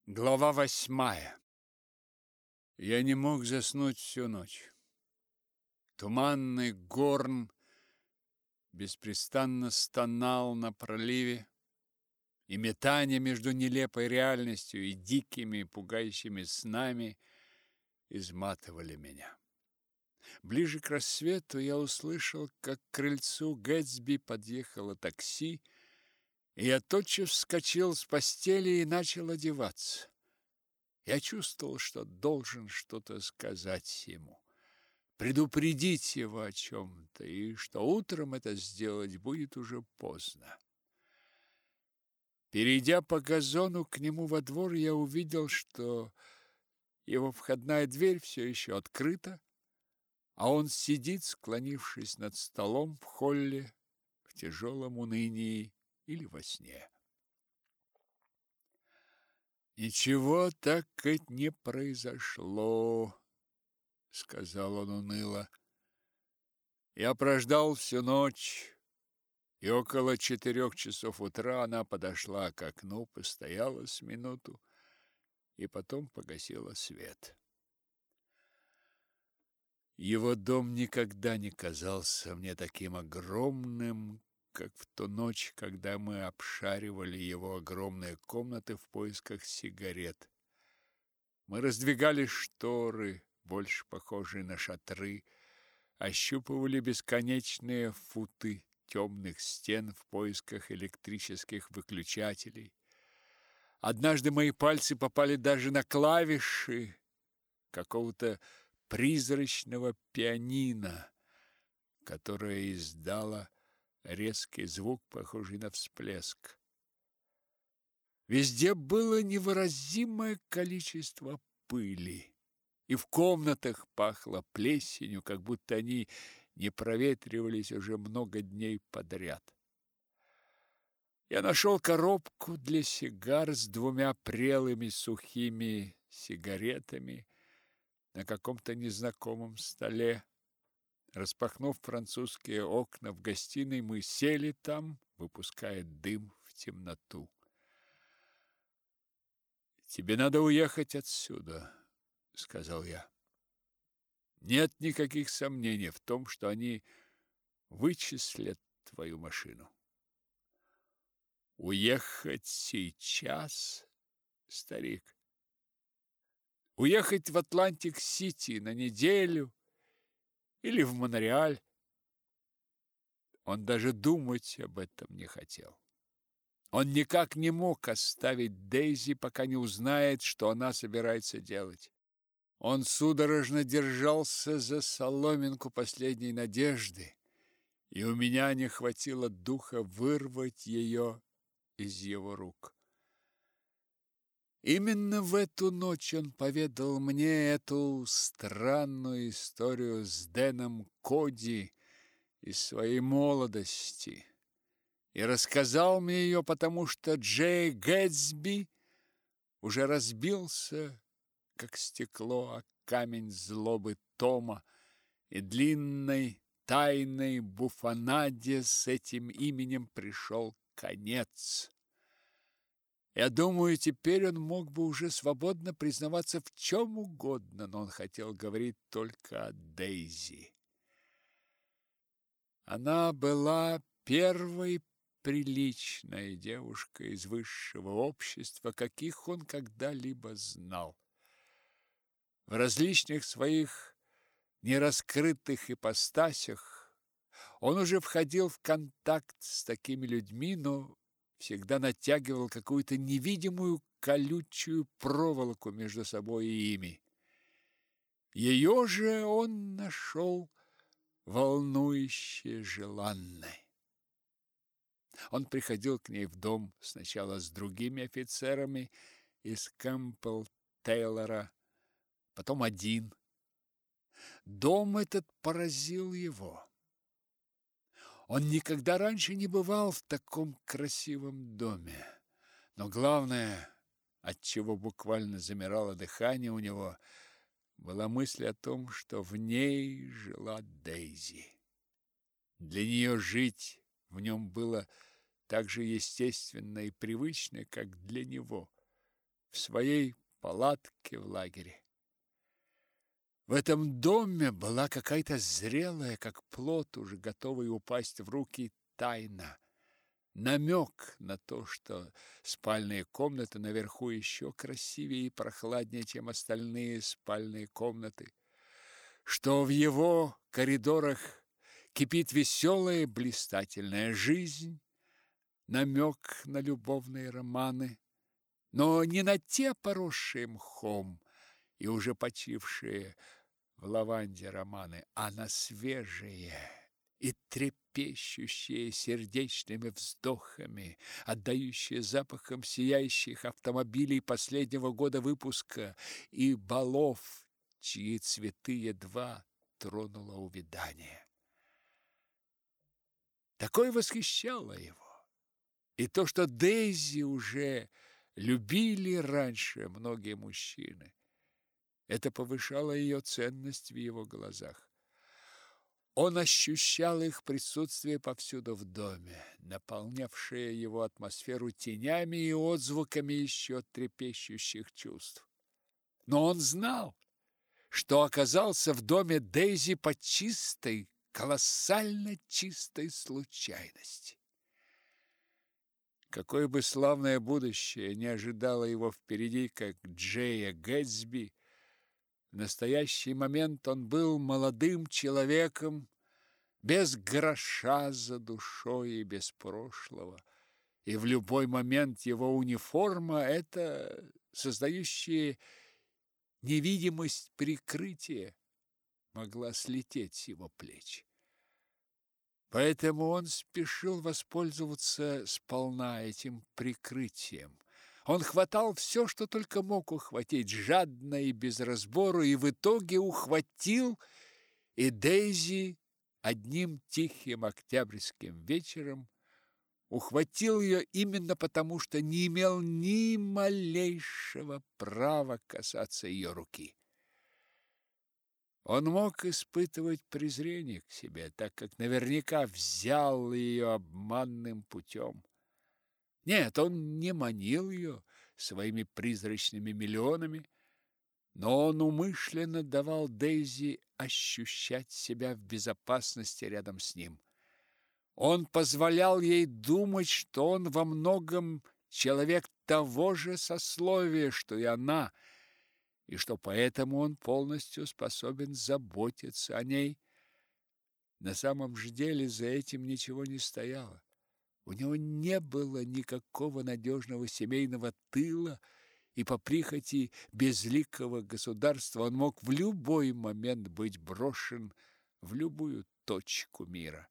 Глава 8. Я не мог заснуть всю ночь. Туманный горн беспрестанно стонал на проливе, и метание между нелепой реальностью и дикими, пугающими снами изматывали меня. Ближе к рассвету я услышал, как к крыльцу Гэтсби подъехало такси, и я тотчас вскочил с постели и начал одеваться. Я чувствовал, что должен что-то сказать ему, предупредить его о чем-то, и что утром это сделать будет уже поздно. Перейдя по газону к нему во двор, я увидел, что его входная дверь все еще открыта, а он сидит, склонившись над столом в холле, в тяжелом унынии или во сне. «Ничего так и не произошло», — сказал он уныло. «Я прождал всю ночь, и около 4 часов утра она подошла к окну, постояла с минуту и потом погасила свет». Его дом никогда не казался мне таким огромным, как в ту ночь, когда мы обшаривали его огромные комнаты в поисках сигарет. Мы раздвигали шторы, больше похожие на шатры, ощупывали бесконечные футы темных стен в поисках электрических выключателей. Однажды мои пальцы попали даже на клавиши какого-то призрачного пианино, которое издало резкий звук, похожий на всплеск. Везде было невыразимое количество пыли, и в комнатах пахло плесенью, как будто они не проветривались уже много дней подряд. Я нашел коробку для сигар с 2 прелыми сухими сигаретами на каком-то незнакомом столе. Распахнув французские окна в гостиной, мы сели там, выпуская дым в темноту. «Тебе надо уехать отсюда», — сказал я. «Нет никаких сомнений в том, что они вычислят твою машину». «Уехать сейчас, старик? Уехать в Атлантик-Сити на неделю или в Монреаль?» Он даже думать об этом не хотел. Он никак не мог оставить Дейзи, пока не узнает, что она собирается делать. Он судорожно держался за соломинку последней надежды, и у меня не хватило духа вырвать ее из его рук. Именно в эту ночь он поведал мне эту странную историю с Дэном Коди из своей молодости. И рассказал мне ее, потому что Джей Гэтсби уже разбился, как стекло, о камень злобы Тома, и длинной тайной буфонаде с этим именем пришел конец. Я думаю, теперь он мог бы уже свободно признаваться в чем угодно, но он хотел говорить только о Дейзи. Она была первой приличная девушка из высшего общества, каких он когда-либо знал. В различных своих нераскрытых ипостасях он уже входил в контакт с такими людьми, но всегда натягивал какую-то невидимую колючую проволоку между собой и ими. Ее же он нашел волнующе желанной. Он приходил к ней в дом сначала с другими офицерами из Кэмпбелл-Тейлора, потом один. Дом этот поразил его. Он никогда раньше не бывал в таком красивом доме. Но главное, от чего буквально замирало дыхание у него, была мысль о том, что в ней жила Дейзи. Для нее жить в нем было так же естественно и привычно, как для него. в своей палатке в лагере. В этом доме была какая-то зрелая, как плод, уже готовый упасть в руки, тайна. Намек на то, что спальные комнаты наверху еще красивее и прохладнее, чем остальные спальные комнаты, что в его коридорах кипит веселая блистательная жизнь, намек на любовные романы, но не на те, поросшие мхом и уже почившие в лаванде романы, а на свежие и трепещущие сердечными вздохами, отдающие запахом сияющих автомобилей последнего года выпуска и балов, чьи цветы едва тронуло увядание. Такое восхищало его. И то, что Дейзи уже любили раньше многие мужчины, это повышало ее ценность в его глазах. Он ощущал их присутствие повсюду в доме, наполнявшее его атмосферу тенями и отзвуками еще трепещущих чувств. Но он знал, что оказался в доме Дейзи по чистой, колоссально чистой случайности. Какое бы славное будущее не ожидало его впереди, как Джея Гэтсби, в настоящий момент он был молодым человеком, без гроша за душой и без прошлого. И в любой момент его униформа – это создающая невидимость прикрытия могла слететь с его плеч. Поэтому он спешил воспользоваться сполна этим прикрытием. Он хватал все, что только мог ухватить, жадно и без разбору, и в итоге ухватил, и Дейзи одним тихим октябрьским вечером ухватил ее именно потому, что не имел ни малейшего права касаться ее руки. Он мог испытывать презрение к себе, так как наверняка взял ее обманным путем. Нет, он не манил ее своими призрачными миллионами, но он умышленно давал Дейзи ощущать себя в безопасности рядом с ним. Он позволял ей думать, что он во многом человек того же сословия, что и она, и что поэтому он полностью способен заботиться о ней. На самом же деле за этим ничего не стояло. У него не было никакого надежного семейного тыла, и по прихоти безликого государства он мог в любой момент быть брошен в любую точку мира.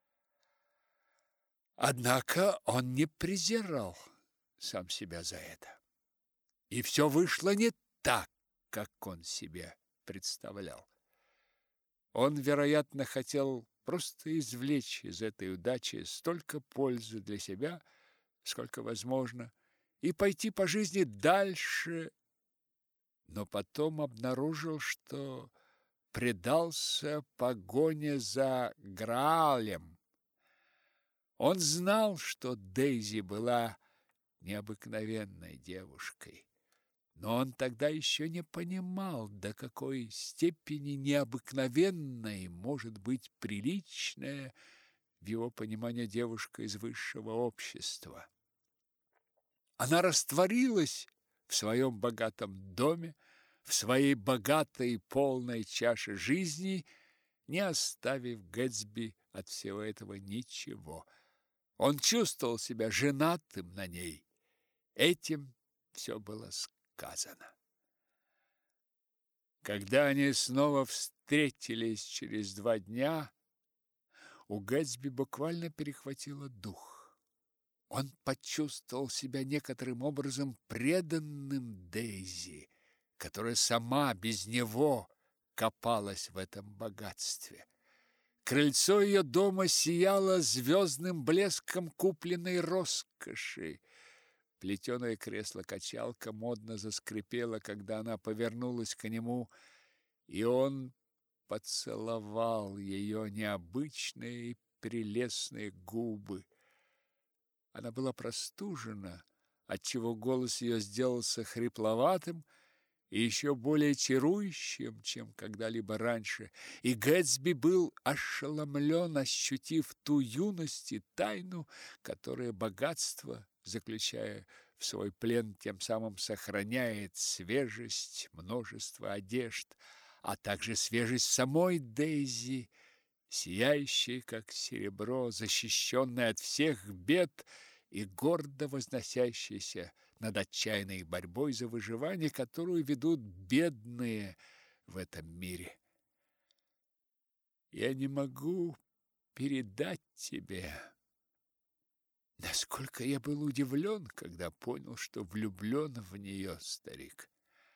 Однако он не презирал сам себя за это. И все вышло не так, как он себе представлял. Он, вероятно, хотел просто извлечь из этой удачи столько пользы для себя, сколько возможно, и пойти по жизни дальше, но потом обнаружил, что предался погоне за Граалем. Он знал, что Дейзи была необыкновенной девушкой, но он тогда еще не понимал, до какой степени необыкновенной может быть приличная, в его понимании, девушка из высшего общества. Она растворилась в своем богатом доме, в своей богатой и полной чаше жизни, не оставив Гэтсби от всего этого ничего. Он чувствовал себя женатым на ней. Этим все было сказано. Когда они снова встретились через 2 дня, у Гэтсби буквально перехватило дух. Он почувствовал себя некоторым образом преданным Дейзи, которая сама без него копалась в этом богатстве. Крыльцо ее дома сияло звездным блеском купленной роскоши. Плетеное кресло-качалка модно заскрипело, когда она повернулась к нему, и он поцеловал ее необычные прелестные губы. Она была простужена, отчего голос ее сделался хрипловатым и еще более чарующим, чем когда-либо раньше, и Гэтсби был ошеломлен, ощутив ту юность и тайну, которая богатство, заключая в свой плен, тем самым сохраняет свежесть множества одежд, а также свежесть самой Дейзи, сияющей, как серебро, защищенной от всех бед и гордо возносящейся над отчаянной борьбой за выживание, которую ведут бедные в этом мире. Я не могу передать тебе, насколько я был удивлен, когда понял, что влюблен в нее, старик.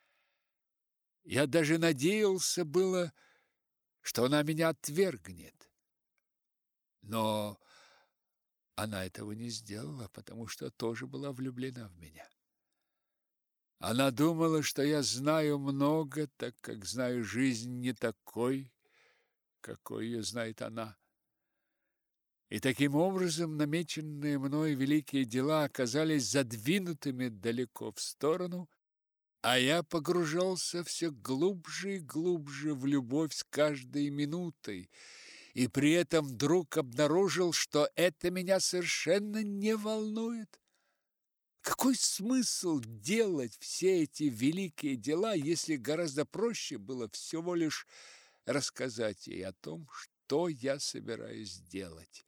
Я даже надеялся было, что она меня отвергнет. Но она этого не сделала, потому что тоже была влюблена в меня. Она думала, что я знаю много, так как знаю жизнь не такой, какой ее знает она. И таким образом намеченные мной великие дела оказались задвинутыми далеко в сторону, а я погружался все глубже и глубже в любовь с каждой минутой, и при этом вдруг обнаружил, что это меня совершенно не волнует. Какой смысл делать все эти великие дела, если гораздо проще было всего лишь рассказать ей о том, что я собираюсь делать?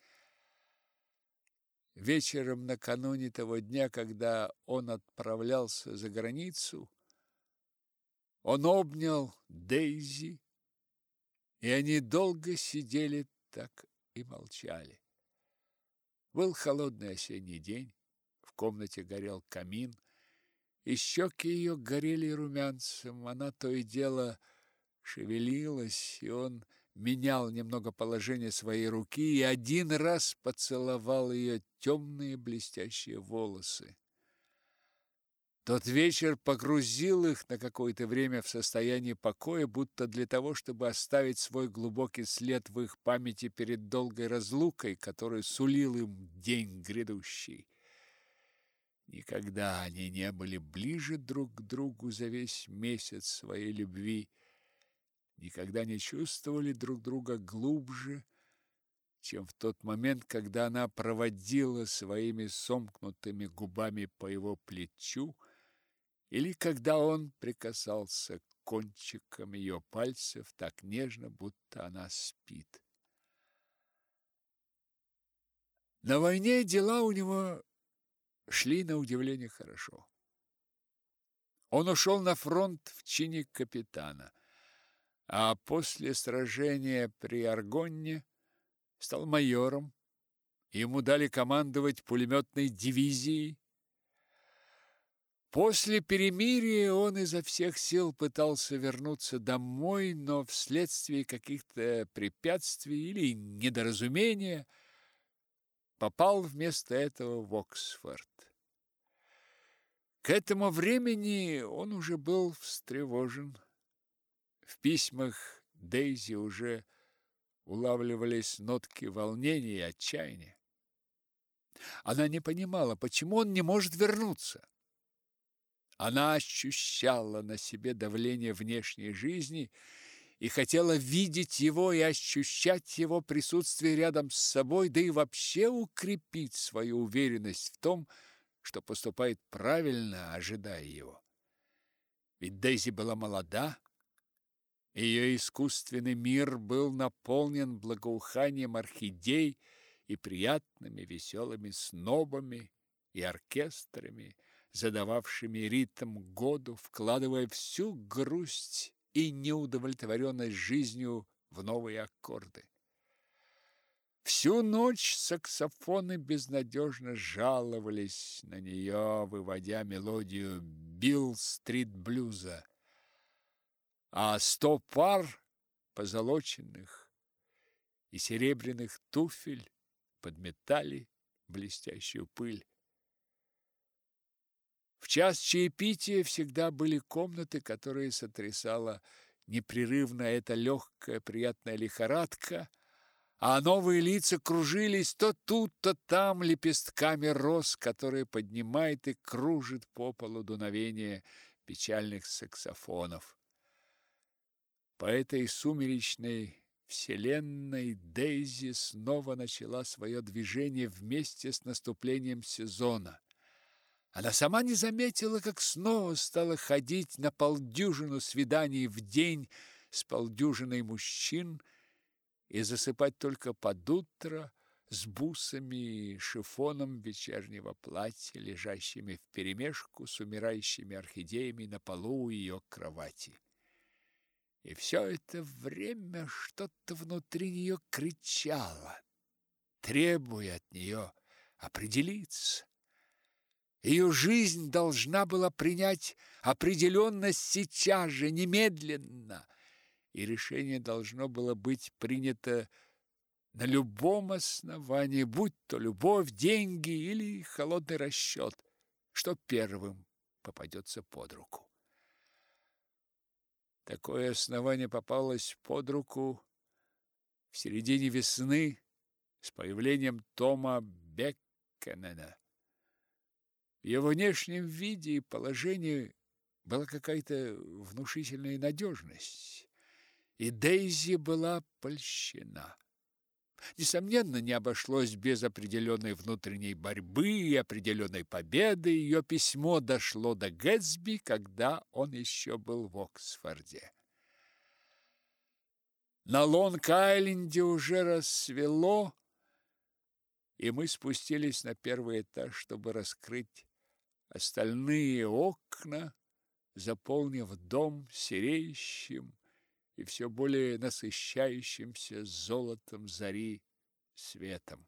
Вечером накануне того дня, когда он отправлялся за границу, он обнял Дейзи, и они долго сидели так и молчали. Был холодный осенний день. В комнате горел камин, и щеки ее горели румянцем. Она то и дело шевелилась, и он менял немного положение своей руки и один раз поцеловал ее темные блестящие волосы. Тот вечер погрузил их на какое-то время в состояние покоя, будто для того, чтобы оставить свой глубокий след в их памяти перед долгой разлукой, которую сулил им день грядущий. Никогда они не были ближе друг к другу за весь месяц своей любви, никогда не чувствовали друг друга глубже, чем в тот момент, когда она проводила своими сомкнутыми губами по его плечу, или когда он прикасался к кончикам ее пальцев так нежно, будто она спит. На войне дела у него шли на удивление хорошо. Он ушел на фронт в чине капитана, а после сражения при Арgonne стал майором. Ему дали командовать пулеметной дивизией. После перемирия он изо всех сил пытался вернуться домой, но вследствие каких-то препятствий или недоразумения попал вместо этого в Оксфорд. К этому времени он уже был встревожен. В письмах Дейзи уже улавливались нотки волнения и отчаяния. Она не понимала, почему он не может вернуться. Она ощущала на себе давление внешней жизни и хотела видеть его и ощущать его присутствие рядом с собой, да и вообще укрепить свою уверенность в том, что поступает правильно, ожидая его. Ведь Дейзи была молода, ее искусственный мир был наполнен благоуханием орхидей и приятными веселыми снобами и оркестрами, задававшими ритм году, вкладывая всю грусть и неудовлетворенность жизнью в новые аккорды. Всю ночь саксофоны безнадежно жаловались на нее, выводя мелодию Билл-стрит-блюза, а 100 пар позолоченных и серебряных туфель подметали блестящую пыль. В час чаепития всегда были комнаты, которые сотрясала непрерывно эта легкая приятная лихорадка, а новые лица кружились то тут, то там лепестками роз, которые поднимает и кружит по полу дуновение печальных саксофонов. По этой сумеречной вселенной Дейзи снова начала свое движение вместе с наступлением сезона. Она сама не заметила, как снова стала ходить на полдюжину свиданий в день с полдюжиной мужчин и засыпать только под утро с бусами и шифоном вечернего платья, лежащими вперемешку с умирающими орхидеями на полу ее кровати. И все это время что-то внутри нее кричало, требуя от нее определиться. Ее жизнь должна была принять определенность сейчас же, немедленно, и решение должно было быть принято на любом основании, будь то любовь, деньги или холодный расчет, что первым попадется под руку. Такое основание попалось под руку в середине весны с появлением Тома Беккенена. В его внешнем виде и положении была какая-то внушительная надежность, и Дейзи была польщена. Несомненно, не обошлось без определенной внутренней борьбы и определенной победы. Ее письмо дошло до Гэтсби, когда он еще был в Оксфорде. На Лонг-Айленде уже рассвело, и мы спустились на первый этаж, чтобы раскрыть остальные окна, заполнив дом сереющим и все более насыщающимся золотом зари светом.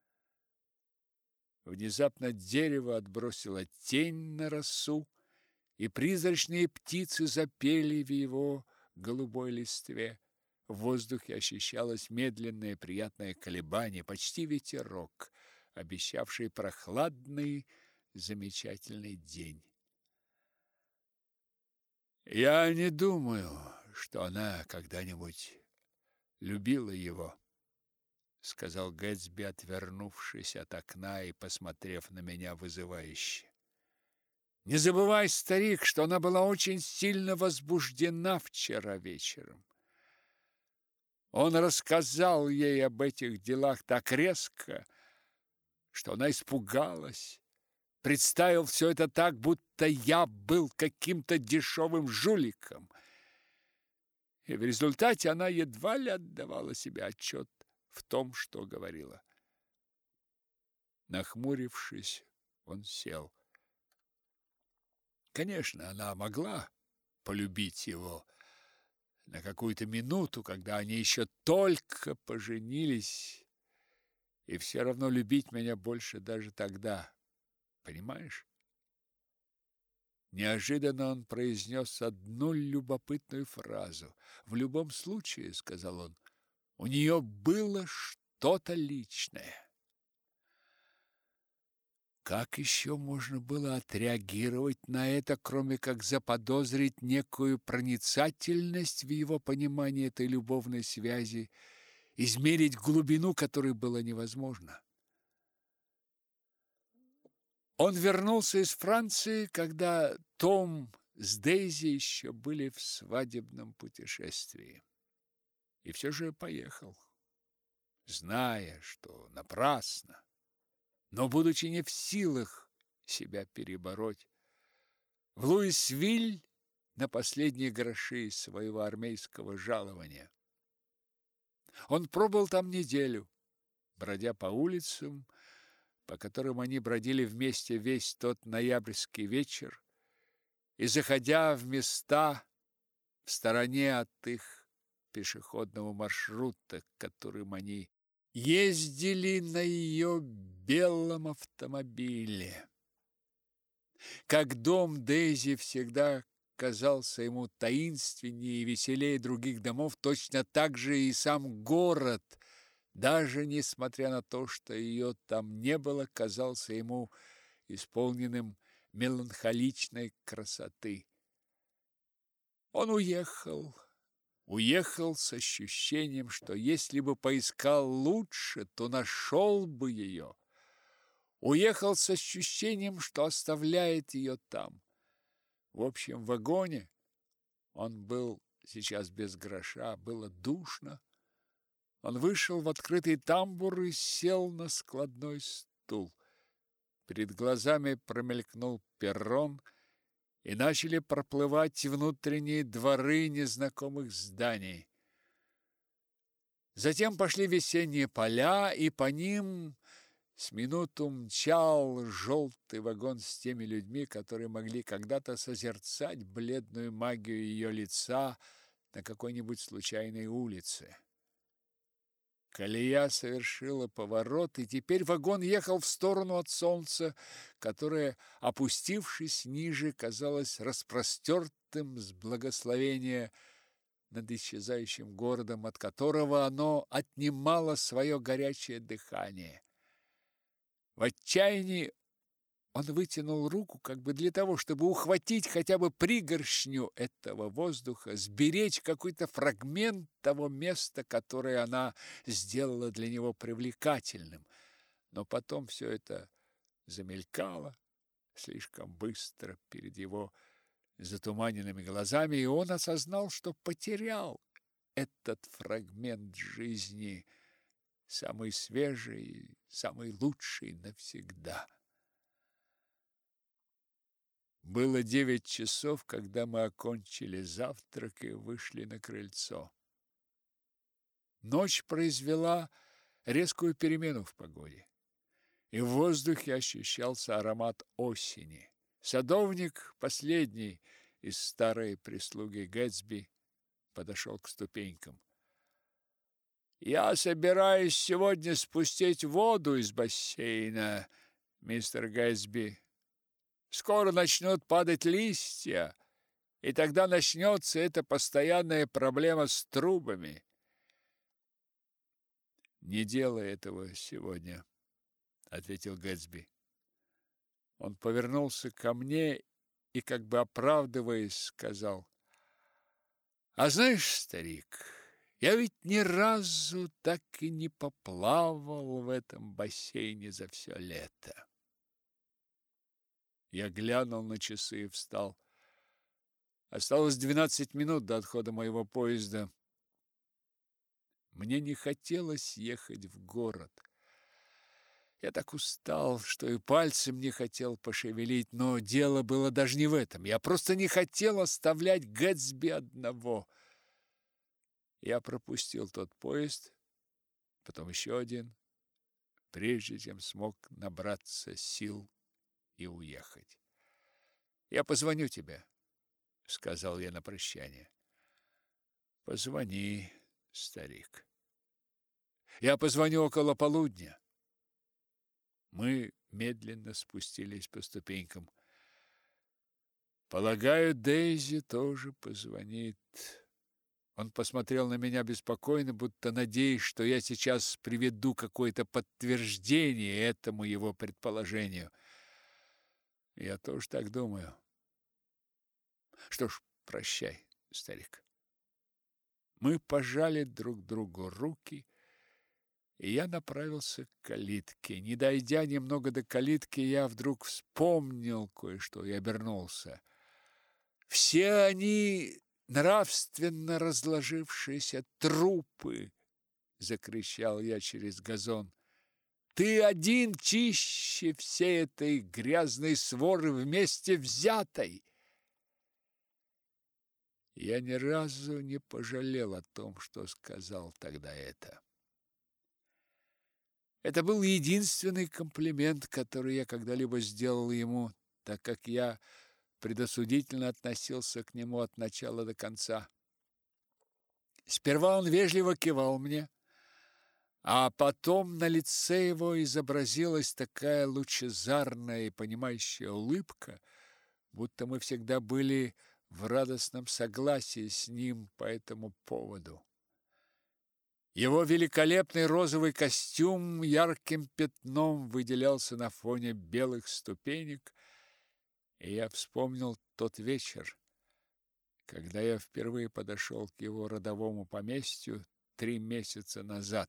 Внезапно дерево отбросило тень на росу, и призрачные птицы запели в его голубой листве. В воздухе ощущалось медленное приятное колебание, почти ветерок, обещавший прохладный, замечательный день. Я не думаю, что она когда-нибудь любила его, сказал Гэтсби, отвернувшись от окна и посмотрев на меня вызывающе. Не забывай, старик, что она была очень сильно возбуждена вчера вечером. Он рассказал ей об этих делах так резко, что она испугалась. Представил все это так, будто я был каким-то дешевым жуликом. И в результате она едва ли отдавала себе отчет в том, что говорила. Нахмурившись, он сел. Конечно, она могла полюбить его на какую-то минуту, когда они еще только поженились, и все равно любить меня больше даже тогда. Понимаешь? Неожиданно он произнес одну любопытную фразу. В любом случае, сказал он, у нее было что-то личное. Как еще можно было отреагировать на это, кроме как заподозрить некую проницательность в его понимании этой любовной связи, измерить глубину которой было невозможно? Он вернулся из Франции, когда Том с Дейзи еще были в свадебном путешествии. И все же поехал, зная, что напрасно, но будучи не в силах себя перебороть. В Луисвиль на последние гроши из своего армейского жалования. Он пробыл там неделю, бродя по улицам, по которым они бродили вместе весь тот ноябрьский вечер, и заходя в места в стороне от их пешеходного маршрута, к которым они ездили на ее белом автомобиле. Как дом Дейзи всегда казался ему таинственнее и веселее других домов, точно так же и сам город, даже несмотря на то, что ее там не было, казался ему исполненным меланхоличной красоты. Он уехал, Уехал с ощущением, что если бы поискал лучше, то нашел бы ее. Уехал с ощущением, что оставляет ее там. В общем вагоне он был сейчас без гроша, было душно. Он вышел в открытый тамбур и сел на складной стул. Перед глазами промелькнул перрон, и начали проплывать внутренние дворы незнакомых зданий. Затем пошли весенние поля, и по ним с минуту мчал желтый вагон с теми людьми, которые могли когда-то созерцать бледную магию ее лица на какой-нибудь случайной улице. Колея совершила поворот, и теперь вагон ехал в сторону от солнца, которое, опустившись ниже, казалось распростертым с благословения над исчезающим городом, от которого оно отнимало свое горячее дыхание. В отчаянии он вытянул руку, как бы для того, чтобы ухватить хотя бы пригоршню этого воздуха, сберечь какой-то фрагмент того места, которое она сделала для него привлекательным. Но потом все это замелькало слишком быстро перед его затуманенными глазами, и он осознал, что потерял этот фрагмент жизни, самый свежий, самый лучший навсегда. Было 9 часов, когда мы окончили завтрак и вышли на крыльцо. Ночь произвела резкую перемену в погоде, и в воздухе ощущался аромат осени. Садовник, последний из старой прислуги Гэтсби, подошел к ступенькам. «Я собираюсь сегодня спустить воду из бассейна, мистер Гэтсби. Скоро начнут падать листья, и тогда начнется эта постоянная проблема с трубами». «Не делай этого сегодня», — ответил Гэтсби. Он повернулся ко мне и, как бы оправдываясь, сказал: «А знаешь, старик, я ведь ни разу так и не поплавал в этом бассейне за все лето». Я глянул на часы и встал. Осталось 12 минут до отхода моего поезда. Мне не хотелось ехать в город. Я так устал, что и пальцем не хотел пошевелить, но дело было даже не в этом. Я просто не хотел оставлять Гэтсби одного. Я пропустил тот поезд, потом еще один, прежде чем смог набраться сил и уехать. «Я позвоню тебе», — сказал я на прощание. «Позвони, старик. Я позвоню около полудня». Мы медленно спустились по ступенькам. «Полагаю, Дейзи тоже позвонит». Он посмотрел на меня беспокойно, будто надеясь, что я сейчас приведу какое-то подтверждение этому его предположению. Я тоже так думаю. Что ж, прощай, старик. Мы пожали друг другу руки, и я направился к калитке. Не дойдя немного до калитки, я вдруг вспомнил кое-что и обернулся. Все они нравственно разложившиеся трупы, закричал я через газон. Ты один чище всей этой грязной своры вместе взятой. Я ни разу не пожалел о том, что сказал тогда это. Это был единственный комплимент, который я когда-либо сделал ему, так как я предосудительно относился к нему от начала до конца. Сперва он вежливо кивал мне, а потом на лице его изобразилась такая лучезарная и понимающая улыбка, будто мы всегда были в радостном согласии с ним по этому поводу. Его великолепный розовый костюм ярким пятном выделялся на фоне белых ступенек, и я вспомнил тот вечер, когда я впервые подошел к его родовому поместью 3 месяца назад.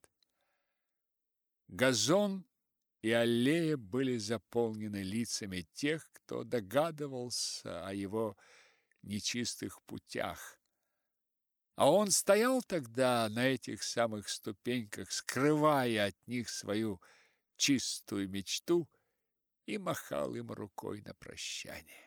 Газон и аллея были заполнены лицами тех, кто догадывался о его нечистых путях. А он стоял тогда на этих самых ступеньках, скрывая от них свою чистую мечту, и махал им рукой на прощание.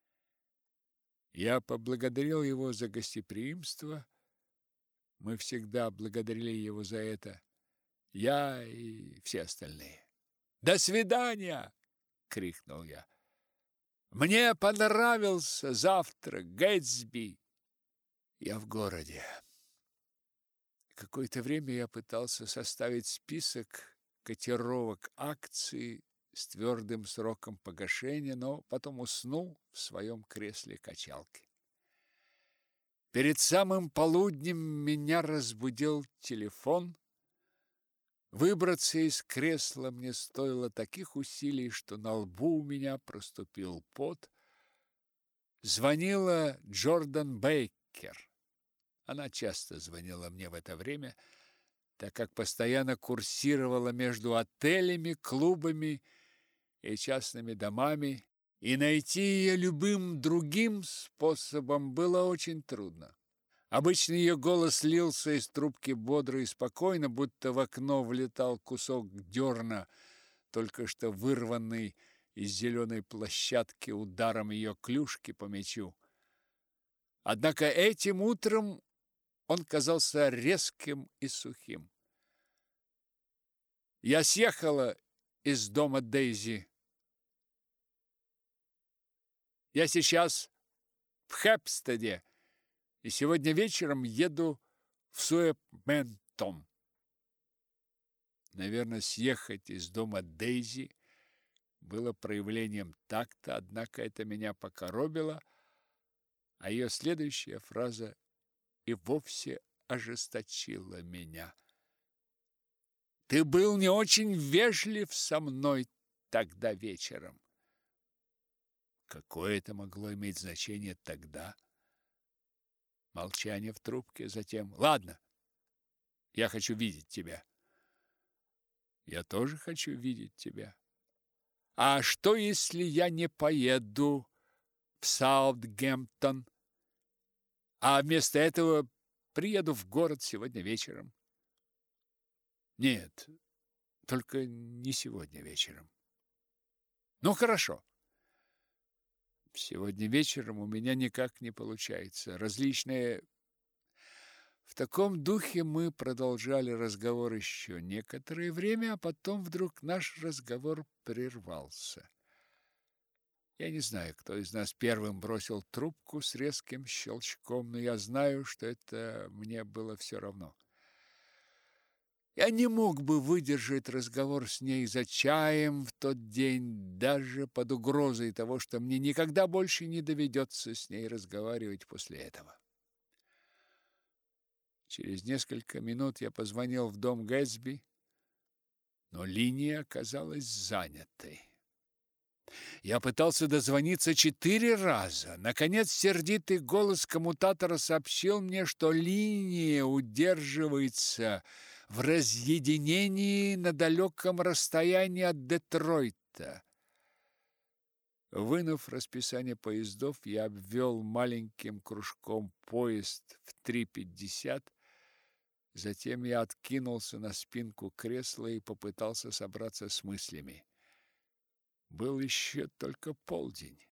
Я поблагодарил его за гостеприимство. Мы всегда благодарили его за это. Я и все остальные. «До свидания!» — крикнул я. «Мне понравился завтрак, Гэтсби!» Я в городе. Какое-то время я пытался составить список котировок акций с твердым сроком погашения, но потом уснул в своем кресле качалки. Перед самым полуднем меня разбудил телефон. Выбраться из кресла мне стоило таких усилий, что на лбу у меня проступил пот. Звонила Джордан Бейкер. Она часто звонила мне в это время, так как постоянно курсировала между отелями, клубами и частными домами, и найти ее любым другим способом было очень трудно. Обычно ее голос лился из трубки бодро и спокойно, будто в окно влетал кусок дерна, только что вырванный из зеленой площадки ударом ее клюшки по мячу. Однако этим утром он казался резким и сухим. Я съехала из дома Дейзи. Я сейчас в Хепстеде и сегодня вечером еду в Суэпментон. Наверное, съехать из дома Дейзи было проявлением такта, однако это меня покоробило, а ее следующая фраза и вовсе ожесточила меня. «Ты был не очень вежлив со мной тогда вечером». Какое это могло иметь значение тогда? Молчание в трубке, затем: «Ладно, я хочу видеть тебя». «Я тоже хочу видеть тебя». «А что, если я не поеду в Саутгемптон, а вместо этого приеду в город сегодня вечером?» «Нет, только не сегодня вечером». «Ну, хорошо». Сегодня вечером у меня никак не получается. Различные... В таком духе мы продолжали разговор еще некоторое время, а потом вдруг наш разговор прервался. Я не знаю, кто из нас первым бросил трубку с резким щелчком, но я знаю, что это мне было все равно. Я не мог бы выдержать разговор с ней за чаем в тот день, даже под угрозой того, что мне никогда больше не доведется с ней разговаривать после этого. Через несколько минут я позвонил в дом Гэтсби, но линия оказалась занятой. Я пытался дозвониться 4 раза. Наконец, сердитый голос коммутатора сообщил мне, что линия удерживается в разъединении на далеком расстоянии от Детройта. Вынув расписание поездов, я обвел маленьким кружком поезд в 3:50. Затем я откинулся на спинку кресла и попытался собраться с мыслями. Был еще только полдень.